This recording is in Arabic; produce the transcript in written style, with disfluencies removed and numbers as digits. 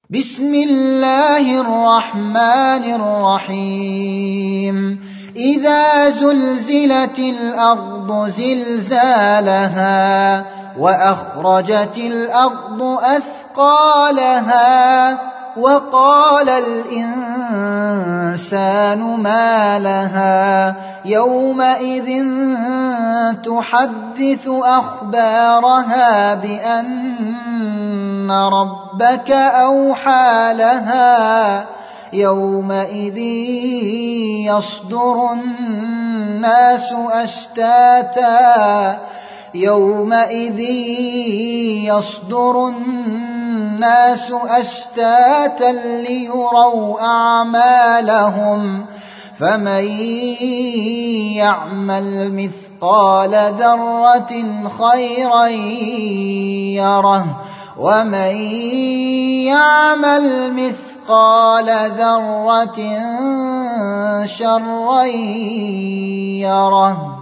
بسم الله الرحمن الرحيم إذا زلزلت الأرض زلزالها وأخرجت الأرض أثقالها وقال الإنسان ما لها يومئذ تحدث أخبارها بأن ربك أوحى لها يومئذ يصدر الناس أشتاتا ليروا أعمالهم فمن يعمل مثقال ذرة خيرا يره ومن يعمل مثقال ذرة شرا يره.